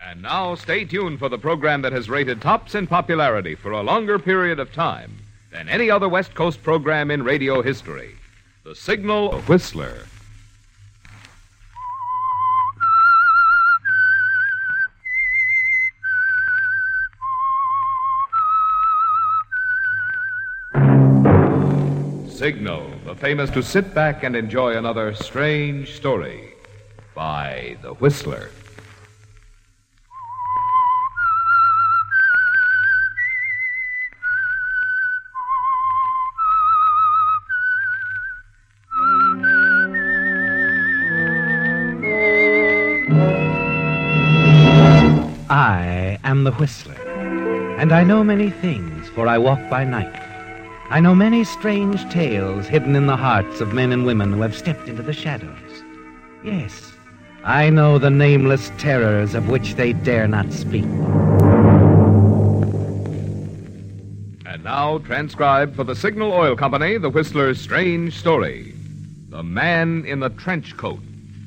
And now, stay tuned for the program that has rated tops in popularity for a longer period of time than any other West Coast program in radio history. The Signal Whistler. Signal, the famous to sit back and enjoy another strange story by The Whistler. I am the Whistler, and I know many things, for I walk by night. I know many strange tales hidden in the hearts of men and women who have stepped into the shadows. Yes, I know the nameless terrors of which they dare not speak. And now, transcribed for the Signal Oil Company, The Whistler's strange story, The Man in the Trench Coat.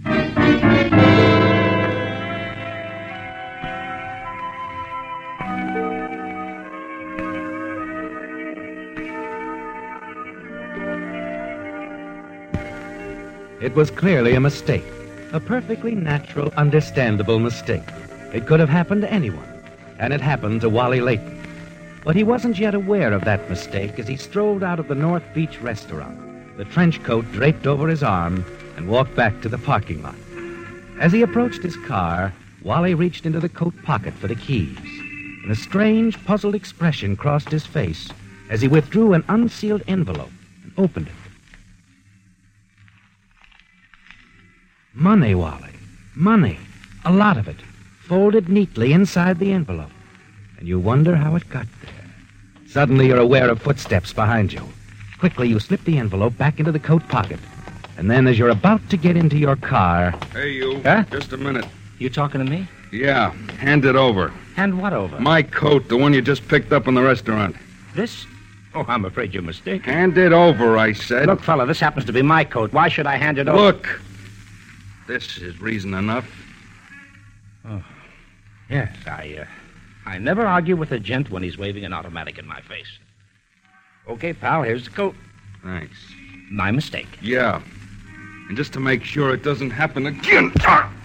It was clearly a mistake, a perfectly natural, understandable mistake. It could have happened to anyone, and it happened to Wally Layton. But he wasn't yet aware of that mistake as he strolled out of the North Beach restaurant, the trench coat draped over his arm, and walked back to the parking lot. As he approached his car, Wally reached into the coat pocket for the keys, and a strange, puzzled expression crossed his face as he withdrew an unsealed envelope and opened it. Money, Wally. Money. A lot of it. Folded neatly inside the envelope. And you wonder how it got there. Suddenly you're aware of footsteps behind you. Quickly you slip the envelope back into the coat pocket. And then as you're about to get into your car... Hey, you. Huh? Just a minute. You talking to me? Yeah, hand it over. Hand what over? My coat, the one you just picked up in the restaurant. This? Oh, I'm afraid you're mistaken. Hand it over, I said. Look, fella, this happens to be my coat. Why should I hand it over? Look. This is reason enough. Oh, yes, I never argue with a gent when he's waving an automatic in my face. Okay, pal, here's the coat. Thanks. My mistake. Yeah. And just to make sure it doesn't happen again.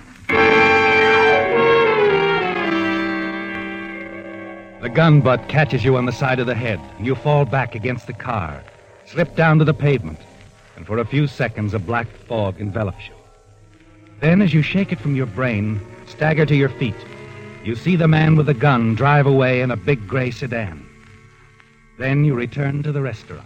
The gun butt catches you on the side of the head, and you fall back against the car, slip down to the pavement, and for a few seconds a black fog envelops you. Then, as you shake it from your brain, stagger to your feet, you see the man with the gun drive away in a big gray sedan. Then you return to the restaurant.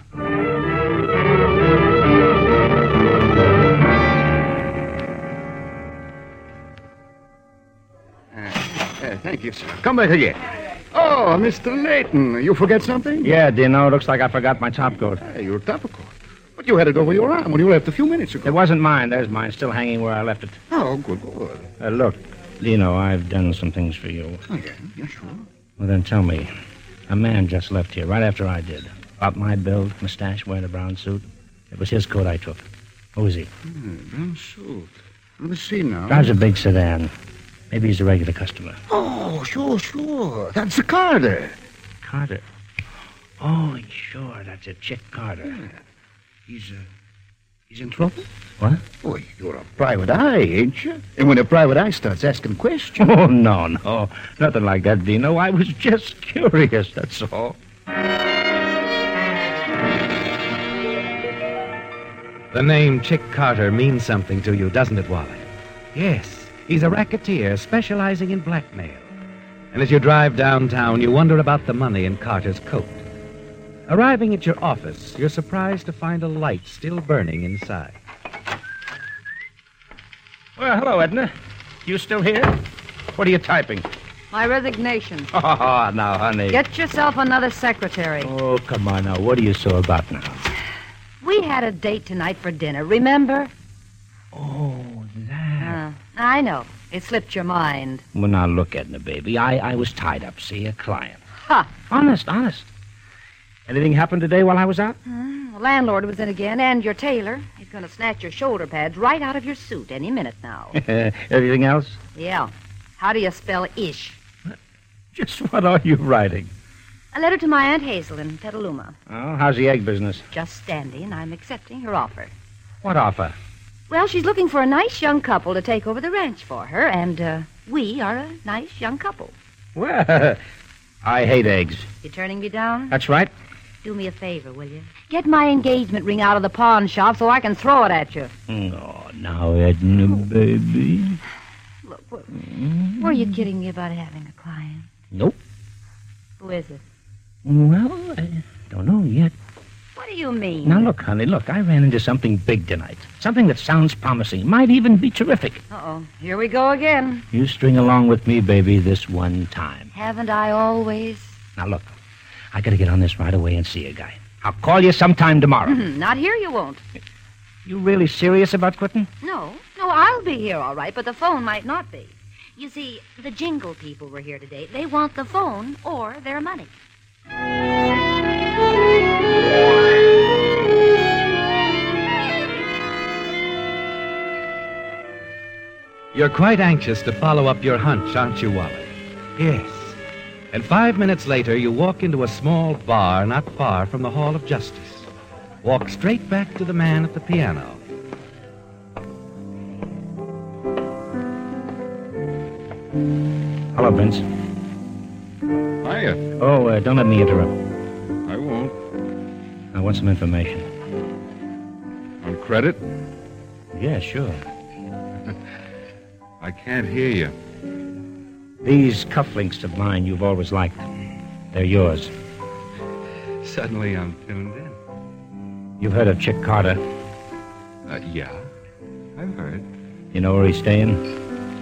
Thank you, sir. Come back again. Oh, Mr. Layton, you forget something? Yeah, Dino, looks like I forgot my top coat. Hey, your top coat. But you had it over your arm when you left a few minutes ago. It wasn't mine. There's mine, still hanging where I left it. Oh, good. Look, Dino, I've done some things for you. Oh, yeah, sure. Well, then tell me. A man just left here right after I did. About my build, mustache, wearing a brown suit. It was his coat I took. Who is he? Brown suit. Let me see now. Drives a big sedan. Maybe he's a regular customer. Oh, sure. That's a Carter. Carter? Oh, sure. That's a Chick Carter. Yeah. He's in trouble? What? Oh, you're a private eye, ain't you? And when a private eye starts asking questions... Oh, no. Nothing like that, Dino. I was just curious, that's all. The name Chick Carter means something to you, doesn't it, Wally? Yes, he's a racketeer specializing in blackmail. And as you drive downtown, you wonder about the money in Carter's coat. Arriving at your office, you're surprised to find a light still burning inside. Well, hello, Edna. You still here? What are you typing? My resignation. Oh, now, honey. Get yourself another secretary. Oh, come on now. What are you so about now? We had a date tonight for dinner, remember? Oh, that. I know. It slipped your mind. Well, now, look, Edna, baby. I was tied up, see, a client. Ha! Honest. Anything happened today while I was out? The landlord was in again, and your tailor. He's going to snatch your shoulder pads right out of your suit any minute now. Anything else? Yeah. How do you spell ish? Just what are you writing? A letter to my Aunt Hazel in Petaluma. Oh, how's the egg business? Just standing. I'm accepting her offer. What offer? Well, she's looking for a nice young couple to take over the ranch for her, and we are a nice young couple. Well, I hate eggs. You turning me down? That's right. Do me a favor, will you? Get my engagement ring out of the pawn shop so I can throw it at you. Oh, now, Edna, baby. Look, were you kidding me about having a client? Nope. Who is it? Well, I don't know yet. What do you mean? Now, look, honey, look. I ran into something big tonight. Something that sounds promising. Might even be terrific. Uh-oh. Here we go again. You string along with me, baby, this one time. Haven't I always? Now, look. I gotta get on this right away and see a guy. I'll call you sometime tomorrow. Not here you won't. You really serious about quitting? No, I'll be here all right, but the phone might not be. You see, the jingle people were here today. They want the phone or their money. You're quite anxious to follow up your hunch, aren't you, Wally? Yes. And 5 minutes later, you walk into a small bar not far from the Hall of Justice. Walk straight back to the man at the piano. Hello, Vince. Hiya. Oh, don't let me interrupt. I won't. I want some information. On credit? Yeah, sure. I can't hear you. These cufflinks of mine you've always liked. They're yours. Suddenly I'm tuned in. You've heard of Chick Carter. Yeah. I've heard. You know where he's staying?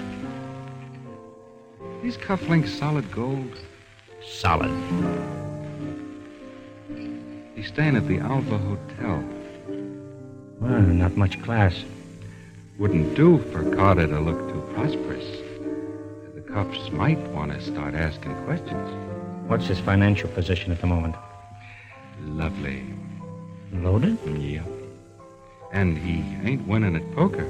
These cufflinks solid gold? Solid. He's staying at the Alva Hotel. Well, not much class. Wouldn't do for Carter to look too prosperous. The cops might want to start asking questions. What's his financial position at the moment? Lovely. Loaded? Yeah. And he ain't winning at poker.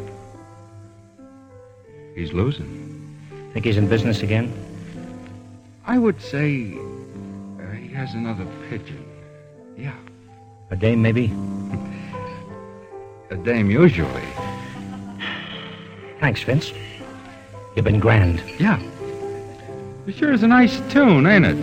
He's losing. Think he's in business again? I would say he has another pigeon. Yeah. A dame, maybe? A dame usually. Thanks, Vince. You've been grand. Yeah. It sure is a nice tune, ain't it?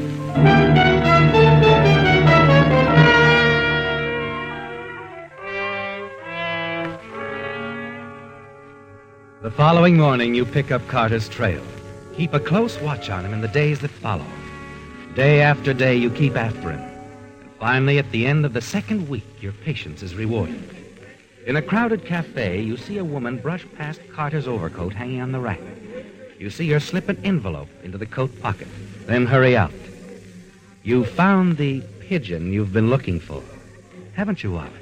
The following morning, you pick up Carter's trail. Keep a close watch on him in the days that follow. Day after day, you keep after him. And finally, at the end of the second week, your patience is rewarded. In a crowded cafe, you see a woman brush past Carter's overcoat hanging on the rack. You see her slip an envelope into the coat pocket, then hurry out. You've found the pigeon you've been looking for, haven't you, Wally?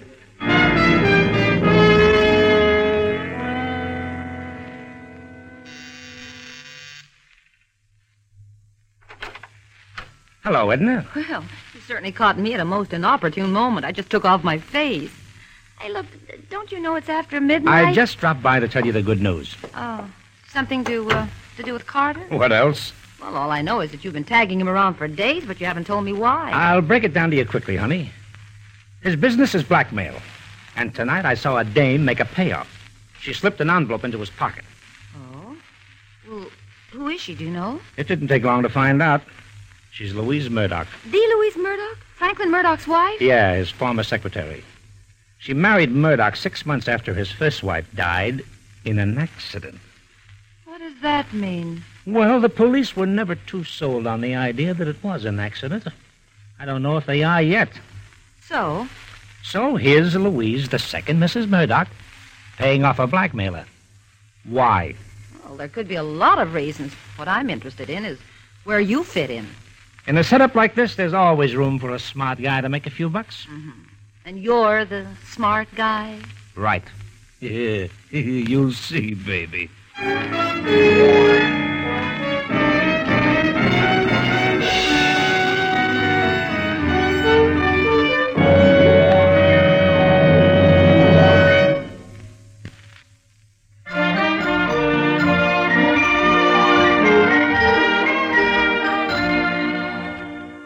Hello, Edna. Well, you certainly caught me at a most inopportune moment. I just took off my face. Hey, look, don't you know it's after midnight? I just dropped by to tell you the good news. Oh, something to do with Carter? What else? Well, all I know is that you've been tagging him around for days, but you haven't told me why. I'll break it down to you quickly, honey. His business is blackmail. And tonight I saw a dame make a payoff. She slipped an envelope into his pocket. Oh? Well, who is she, do you know? It didn't take long to find out. She's Louise Murdoch. The Louise Murdoch? Franklin Murdoch's wife? Yeah, his former secretary. She married Murdoch 6 months after his first wife died in an accident. What does that mean? Well, the police were never too sold on the idea that it was an accident. I don't know if they are yet. So? So here's Louise, the second Mrs. Murdoch, paying off a blackmailer. Why? Well, there could be a lot of reasons. What I'm interested in is where you fit in. In a setup like this, there's always room for a smart guy to make a few bucks. Mm-hmm. And you're the smart guy? Right. Yeah, you'll see, baby.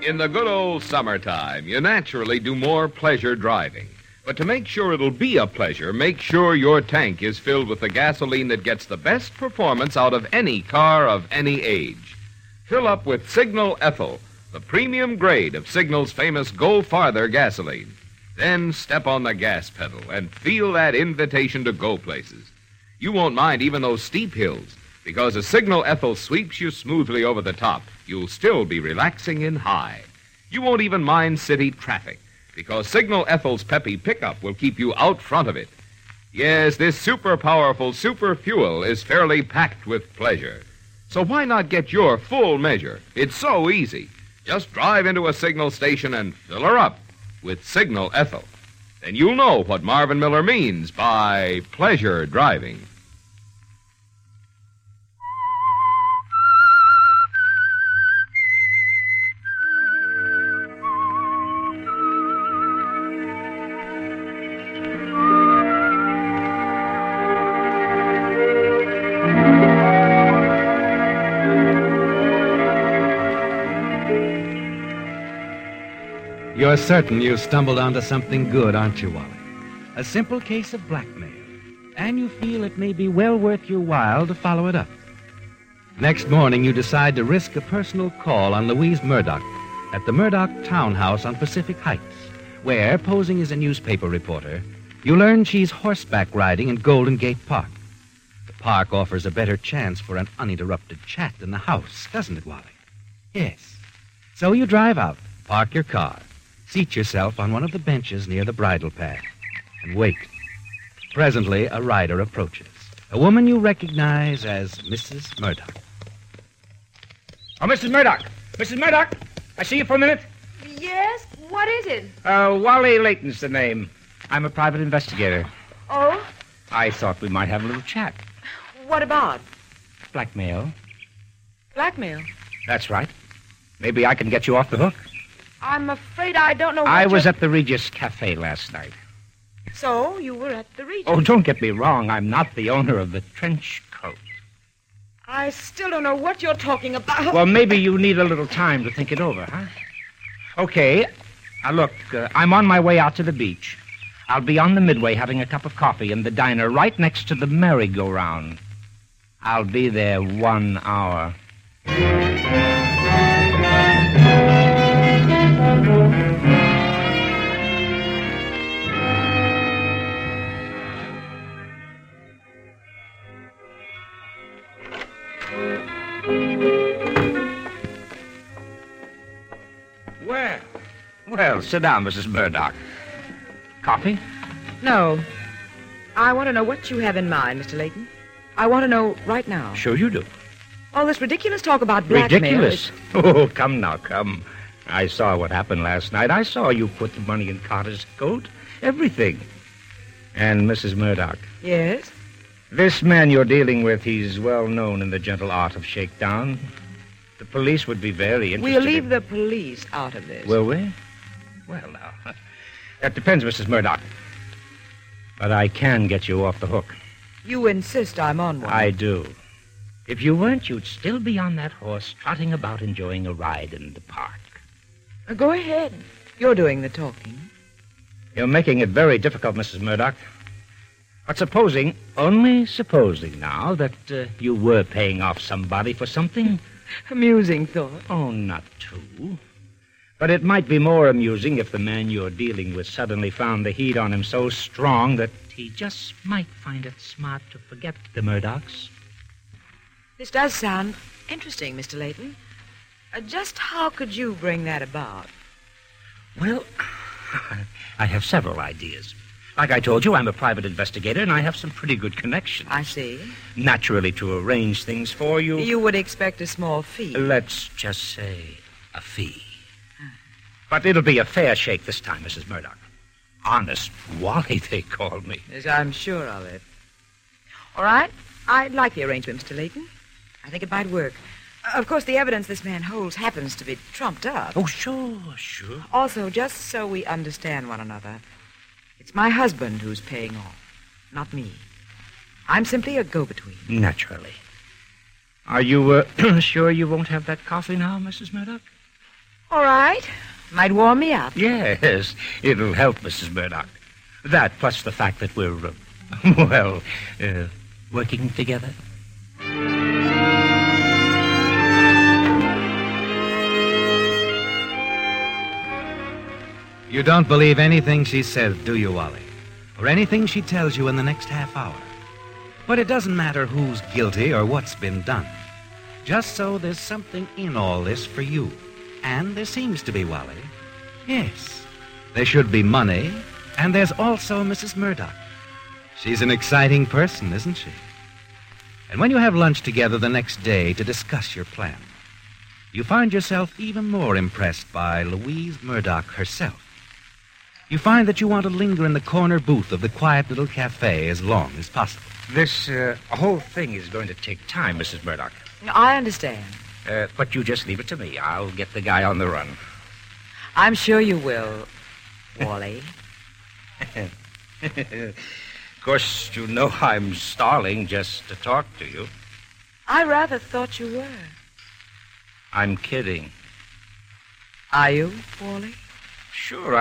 In the good old summertime, you naturally do more pleasure driving. But to make sure it'll be a pleasure, make sure your tank is filled with the gasoline that gets the best performance out of any car of any age. Fill up with Signal Ethyl, the premium grade of Signal's famous Go Farther gasoline. Then step on the gas pedal and feel that invitation to go places. You won't mind even those steep hills, because as Signal Ethyl sweeps you smoothly over the top, you'll still be relaxing in high. You won't even mind city traffic, because Signal Ethyl's peppy pickup will keep you out front of it. Yes, this super powerful super fuel is fairly packed with pleasure. So why not get your full measure? It's so easy. Just drive into a Signal station and fill her up with Signal Ethyl. Then you'll know what Marvin Miller means by pleasure driving. You're certain you stumbled onto something good, aren't you, Wally? A simple case of blackmail. And you feel it may be well worth your while to follow it up. Next morning, you decide to risk a personal call on Louise Murdoch at the Murdoch Townhouse on Pacific Heights, where, posing as a newspaper reporter, you learn she's horseback riding in Golden Gate Park. The park offers a better chance for an uninterrupted chat than the house, doesn't it, Wally? Yes. So you drive out, park your car, seat yourself on one of the benches near the bridle path, and wait. Presently, a rider approaches. A woman you recognize as Mrs. Murdoch. Oh, Mrs. Murdoch! Mrs. Murdoch! I see you for a minute. Yes? What is it? Wally Layton's the name. I'm a private investigator. Oh? I thought we might have a little chat. What about? Blackmail. Blackmail? That's right. Maybe I can get you off the hook. I'm afraid I don't know what I was at the Regis Cafe last night. So, you were at the Regis? Oh, don't get me wrong. I'm not the owner of the trench coat. I still don't know what you're talking about. Well, maybe you need a little time to think it over, huh? Okay. Now, look, I'm on my way out to the beach. I'll be on the Midway having a cup of coffee in the diner right next to the merry-go-round. I'll be there 1 hour. Well, sit down, Mrs. Murdoch. Coffee? No. I want to know what you have in mind, Mr. Layton. I want to know right now. Sure you do. All this ridiculous talk about blackmail. Ridiculous? Oh, come now, come. I saw what happened last night. I saw you put the money in Carter's coat. Everything. And Mrs. Murdoch. Yes? This man you're dealing with, he's well known in the gentle art of shakedown. The police would be very interested. We'll leave the police out of this. Will we? Well, now, that depends, Mrs. Murdoch. But I can get you off the hook. You insist I'm on one. I do. If you weren't, you'd still be on that horse, trotting about enjoying a ride in the park. Go ahead. You're doing the talking. You're making it very difficult, Mrs. Murdoch. But supposing, only supposing now, that you were paying off somebody for something. Amusing thought. Oh, not too. But it might be more amusing if the man you're dealing with suddenly found the heat on him so strong that he just might find it smart to forget the Murdochs. This does sound interesting, Mr. Layton. Just how could you bring that about? Well, I have several ideas. Like I told you, I'm a private investigator, and I have some pretty good connections. I see. Naturally, to arrange things for you... You would expect a small fee. Let's just say a fee. But it'll be a fair shake this time, Mrs. Murdoch. Honest Wally, they called me. Yes, I'm sure of it. All right. I'd like the arrangement, Mr. Layton. I think it might work. Of course, the evidence this man holds happens to be trumped up. Oh, sure. Also, just so we understand one another, it's my husband who's paying off, not me. I'm simply a go-between. Naturally. Are you sure you won't have that coffee now, Mrs. Murdoch? All right. Might warm me up. Yes, it'll help, Mrs. Murdoch. That plus the fact that we're, working together. You don't believe anything she says, do you, Wally? Or anything she tells you in the next half hour? But it doesn't matter who's guilty or what's been done. Just so there's something in all this for you. And there seems to be, Wally. Yes. There should be money, and there's also Mrs. Murdoch. She's an exciting person, isn't she? And when you have lunch together the next day to discuss your plan, you find yourself even more impressed by Louise Murdoch herself. You find that you want to linger in the corner booth of the quiet little cafe as long as possible. This whole thing is going to take time, Mrs. Murdoch. I understand. But you just leave it to me. I'll get the guy on the run. I'm sure you will, Wally. Of course, you know I'm stalling just to talk to you. I rather thought you were. I'm kidding. Are you, Wally? Sure,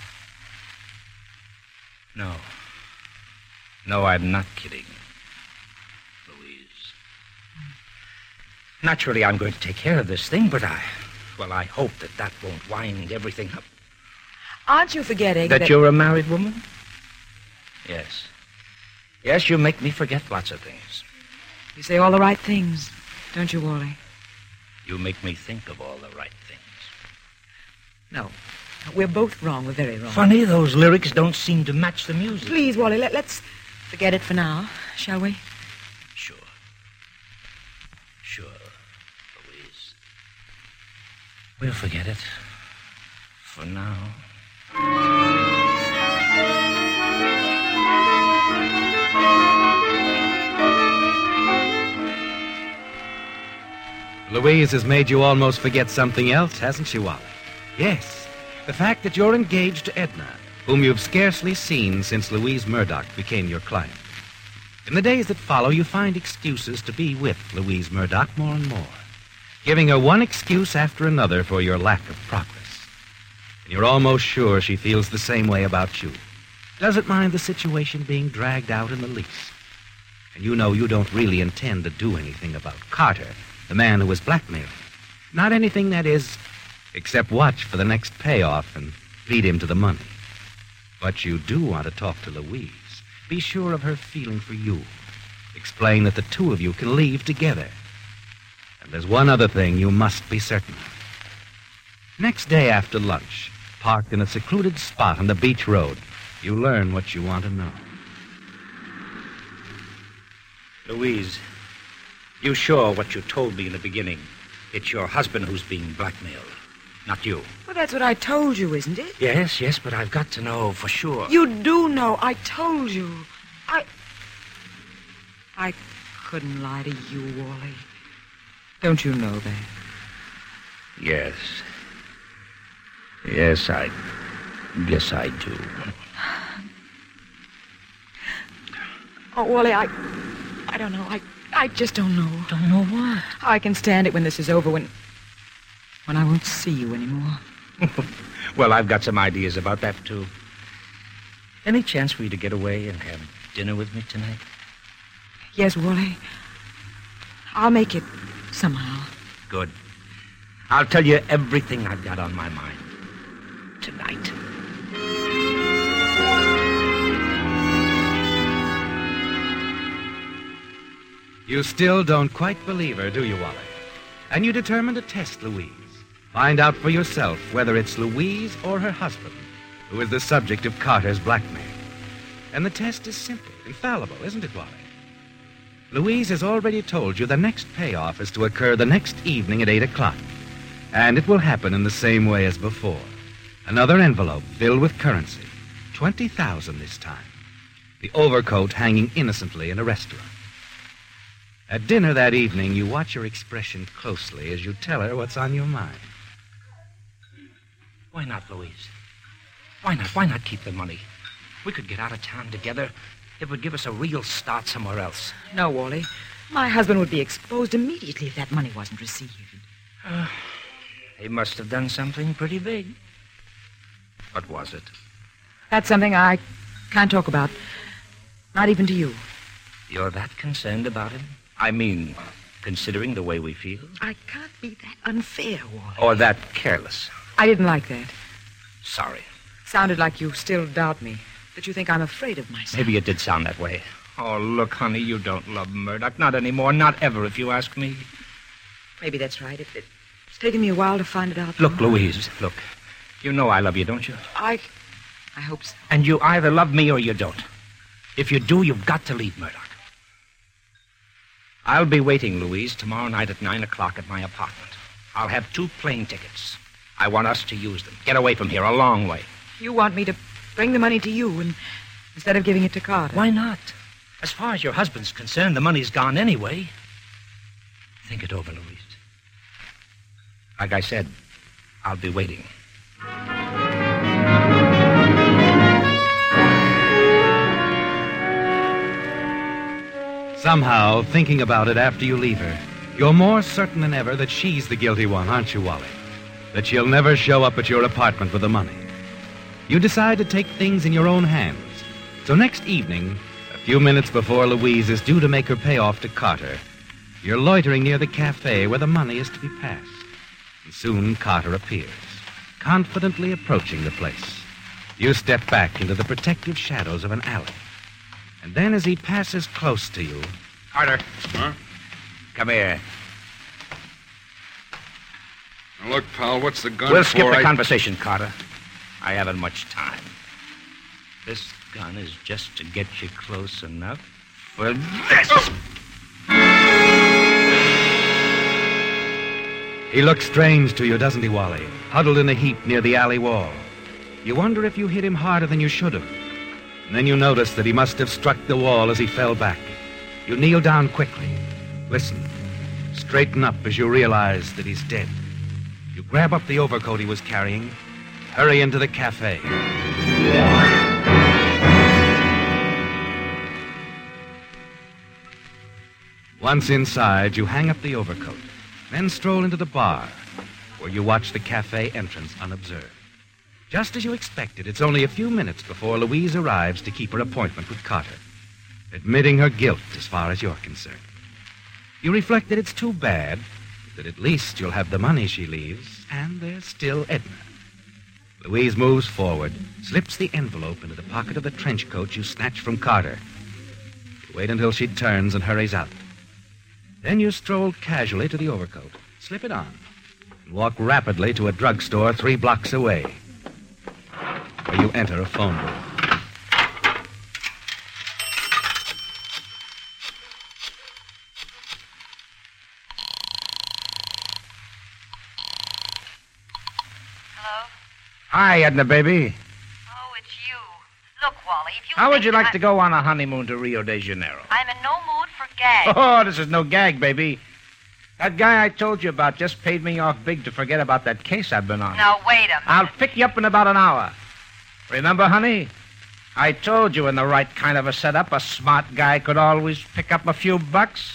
No. No, I'm not kidding, Louise. Naturally, I'm going to take care of this thing, but I hope that won't wind everything up. Aren't you forgetting that you're a married woman? Yes. Yes, you make me forget lots of things. You say all the right things, don't you, Wally? You make me think of all the right things. No. We're both wrong. We're very wrong. Funny, those lyrics don't seem to match the music. Please, Wally, let's forget it for now, shall we? Sure. Sure, Louise. We'll forget it. For now. Louise has made you almost forget something else, hasn't she, Wally? Yes. The fact that you're engaged to Edna, whom you've scarcely seen since Louise Murdoch became your client. In the days that follow, you find excuses to be with Louise Murdoch more and more, giving her one excuse after another for your lack of progress. And you're almost sure she feels the same way about you. Doesn't mind the situation being dragged out in the least. And you know you don't really intend to do anything about Carter, the man who was blackmailing. Not anything, that is, except watch for the next payoff and lead him to the money. But you do want to talk to Louise. Be sure of her feeling for you. Explain that the two of you can leave together. And there's one other thing you must be certain of. Next day after lunch, parked in a secluded spot on the beach road, you learn what you want to know. Louise, you sure what you told me in the beginning? It's your husband who's being blackmailed, not you. Well, that's what I told you, isn't it? Yes, but I've got to know for sure. You do know. I told you. I couldn't lie to you, Wally. Don't you know that? Yes. Yes, I guess I do. Oh, Wally, I don't know. I just don't know. Don't know what? I can stand it when this is over, when I won't see you anymore. Well, I've got some ideas about that, too. Any chance for you to get away and have dinner with me tonight? Yes, Wally. I'll make it somehow. Good. I'll tell you everything I've got on my mind tonight. You still don't quite believe her, do you, Wally? And you determine to test Louise. Find out for yourself whether it's Louise or her husband who is the subject of Carter's blackmail. And the test is simple, infallible, isn't it, Wally? Louise has already told you the next payoff is to occur the next evening at 8 o'clock. And it will happen in the same way as before. Another envelope filled with currency. 20,000 this time. The overcoat hanging innocently in a restaurant. At dinner that evening, you watch her expression closely as you tell her what's on your mind. Why not, Louise? Why not? Why not keep the money? We could get out of town together. It would give us a real start somewhere else. No, Wally. My husband would be exposed immediately if that money wasn't received. He must have done something pretty big. What was it? That's something I can't talk about. Not even to you. You're that concerned about him? I mean, considering the way we feel? I can't be that unfair, Wally. Or that careless? I didn't like that. Sorry. Sounded like you still doubt me. That you think I'm afraid of myself. Maybe it did sound that way. Oh, look, honey, you don't love Murdoch. Not anymore. Not ever, if you ask me. Maybe that's right. It's taken me a while to find it out. Look, Louise, look. You know I love you, don't you? I hope so. And you either love me or you don't. If you do, you've got to leave Murdoch. I'll be waiting, Louise, tomorrow night at 9 o'clock at my apartment. I'll have 2 plane tickets. I want us to use them. Get away from here, a long way. You want me to bring the money to you instead of giving it to Carter? Why not? As far as your husband's concerned, the money's gone anyway. Think it over, Louise. Like I said, I'll be waiting. Somehow, thinking about it after you leave her, you're more certain than ever that she's the guilty one, aren't you, Wally? That she'll never show up at your apartment with the money. You decide to take things in your own hands. So next evening, a few minutes before Louise is due to make her payoff to Carter, you're loitering near the cafe where the money is to be passed. And soon Carter appears, confidently approaching the place. You step back into the protective shadows of an alley. And then as he passes close to you... Carter. Huh? Come here. Now, look, pal, what's the gun We'll for? skip the conversation, Carter. I haven't much time. This gun is just to get you close enough for this. He looks strange to you, doesn't he, Wally? Huddled in a heap near the alley wall. You wonder if you hit him harder than you should have. And then you notice that he must have struck the wall as he fell back. You kneel down quickly. Listen. Straighten up as you realize that he's dead. You grab up the overcoat he was carrying. Hurry into the cafe. Once inside, you hang up the overcoat. Then stroll into the bar, where you watch the cafe entrance unobserved. Just as you expected, it's only a few minutes before Louise arrives to keep her appointment with Carter, admitting her guilt as far as you're concerned. You reflect that it's too bad, that at least you'll have the money she leaves, and there's still Edna. Louise moves forward, slips the envelope into the pocket of the trench coat you snatched from Carter. You wait until she turns and hurries out. Then you stroll casually to the overcoat, slip it on, and walk rapidly to a drugstore 3 blocks away, where you enter a phone booth. Hello? Hi, Edna, baby. Oh, it's you. Look, Wally, if you... How would think you like that to go on a honeymoon to Rio de Janeiro? I'm in no mood for gags. Oh, this is no gag, baby. That guy I told you about just paid me off big to forget about that case I've been on. Now, wait a minute. I'll pick you up in about an hour. Remember, honey? I told you in the right kind of a setup, a smart guy could always pick up a few bucks.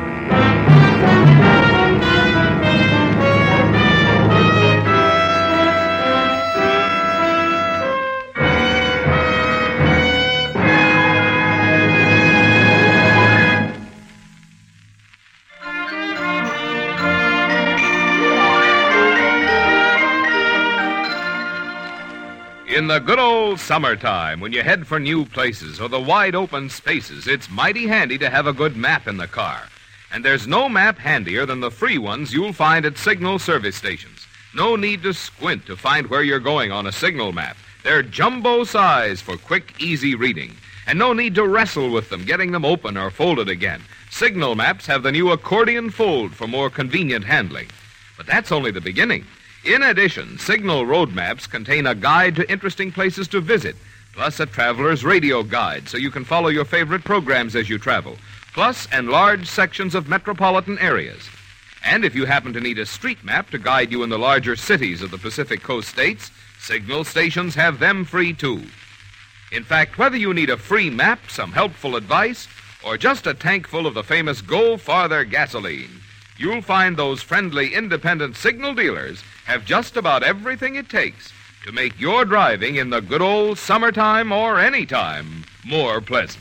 In the good old summertime, when you head for new places or the wide open spaces, it's mighty handy to have a good map in the car. And there's no map handier than the free ones you'll find at Signal service stations. No need to squint to find where you're going on a Signal map. They're jumbo size for quick, easy reading. And no need to wrestle with them, getting them open or folded again. Signal maps have the new accordion fold for more convenient handling. But that's only the beginning. In addition, Signal road maps contain a guide to interesting places to visit, plus a traveler's radio guide so you can follow your favorite programs as you travel, plus enlarged sections of metropolitan areas. And if you happen to need a street map to guide you in the larger cities of the Pacific Coast states, Signal stations have them free, too. In fact, whether you need a free map, some helpful advice, or just a tank full of the famous Go Farther gasoline, you'll find those friendly, independent signal dealers have just about everything it takes to make your driving in the good old summertime or any time more pleasant.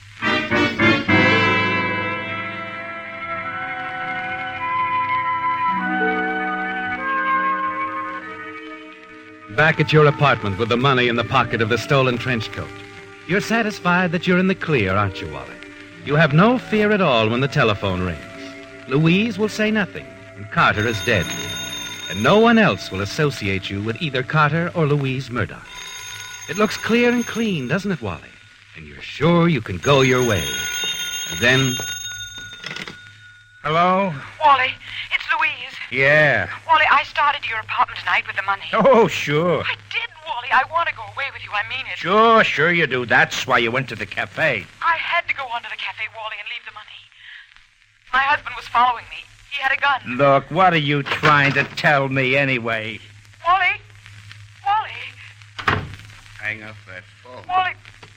Back at your apartment with the money in the pocket of the stolen trench coat. You're satisfied that you're in the clear, aren't you, Wally? You have no fear at all when the telephone rings. Louise will say nothing, and Carter is dead. And no one else will associate you with either Carter or Louise Murdoch. It looks clear and clean, doesn't it, Wally? And you're sure you can go your way. And then... Hello? Wally, it's Louise. Yeah. Wally, I started to your apartment tonight with the money. Oh, sure. I did, Wally. I want to go away with you. I mean it. Sure you do. That's why you went to the cafe. I had to go on to the cafe, Wally, and leave the money. My husband was following me. He had a gun. Look, what are you trying to tell me anyway? Wally? Wally? Hang up that phone. Wally?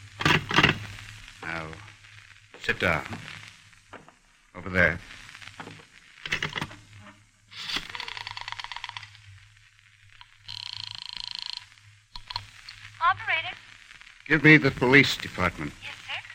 Now, sit down. Over there. Operator? Give me the police department. Yes,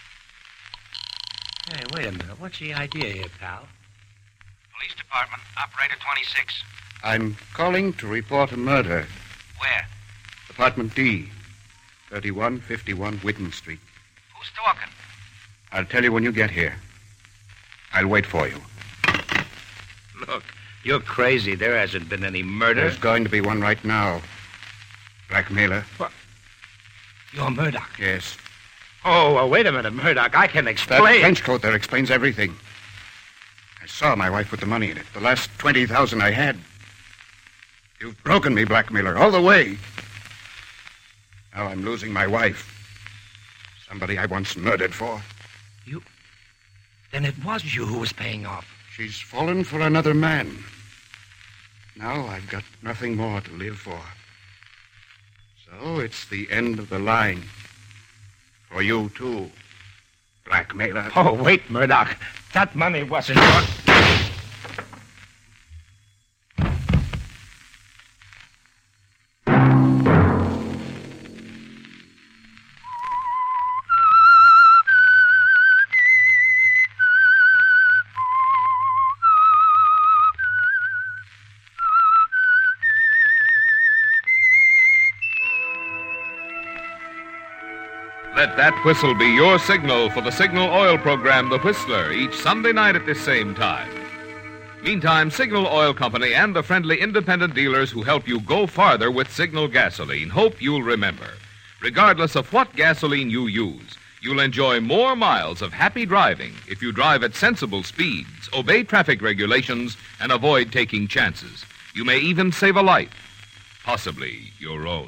sir? Hey, wait a minute. What's the idea here, pal? Police Department, Operator 26. I'm calling to report a murder. Where? Apartment D, 3151 Whitten Street. Who's talking? I'll tell you when you get here. I'll wait for you. Look, you're crazy. There hasn't been any murder. There's going to be one right now. Blackmailer. What? You're Murdoch. Yes. Oh, well, wait a minute, Murdoch. I can That explain. trench coat there explains everything. I saw my wife with the money in it. The last 20,000 I had. You've broken me, blackmailer, all the way. Now I'm losing my wife. Somebody I once murdered for. Then it was you who was paying off. She's fallen for another man. Now I've got nothing more to live for. So it's the end of the line. For you, too, blackmailer. Oh, wait, Murdoch. That money wasn't yours. Let that whistle be your signal for the Signal Oil program, The Whistler, each Sunday night at this same time. Meantime, Signal Oil Company and the friendly independent dealers who help you go farther with Signal gasoline hope you'll remember. Regardless of what gasoline you use, you'll enjoy more miles of happy driving if you drive at sensible speeds, obey traffic regulations, and avoid taking chances. You may even save a life, possibly your own.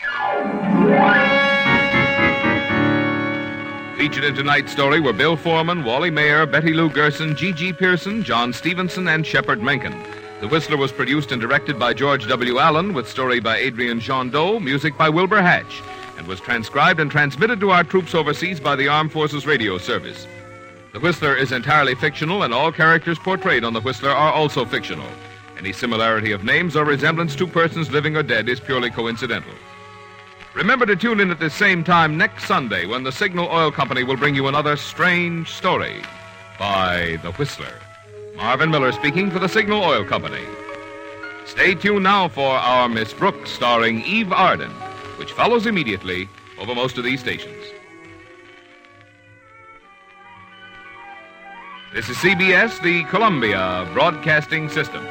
Featured in tonight's story were Bill Foreman, Wally Mayer, Betty Lou Gerson, G.G. Pearson, John Stevenson, and Shepard Menken. The Whistler was produced and directed by George W. Allen, with story by Adrian Jondeau, music by Wilbur Hatch, and was transcribed and transmitted to our troops overseas by the Armed Forces Radio Service. The Whistler is entirely fictional, and all characters portrayed on The Whistler are also fictional. Any similarity of names or resemblance to persons living or dead is purely coincidental. Remember to tune in at the same time next Sunday when the Signal Oil Company will bring you another strange story by The Whistler. Marvin Miller speaking for the Signal Oil Company. Stay tuned now for our Miss Brooks starring Eve Arden, which follows immediately over most of these stations. This is CBS, the Columbia Broadcasting System.